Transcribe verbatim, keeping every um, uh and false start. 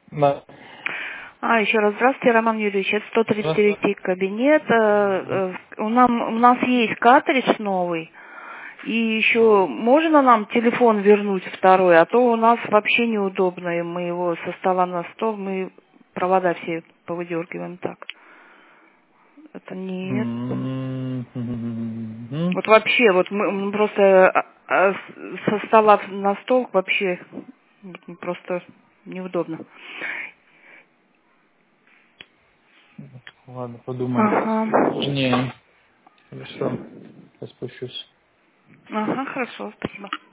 Да. А, еще раз здравствуйте, Роман Юрьевич. Это сто тридцать Здравствуйте. девятый кабинет. Э, э, У, нам, у нас есть картридж новый. И еще можно нам телефон вернуть второй, а то у нас вообще неудобно. И мы его со стола на стол, мы провода все повыдергиваем так. Это не... М-м-м. Вот вообще, вот мы мы просто а, а, с- со стола на стол вообще вот просто неудобно. Ладно, подумаю. Ага. Не, хорошо. Я спущусь. Ага, хорошо, спасибо.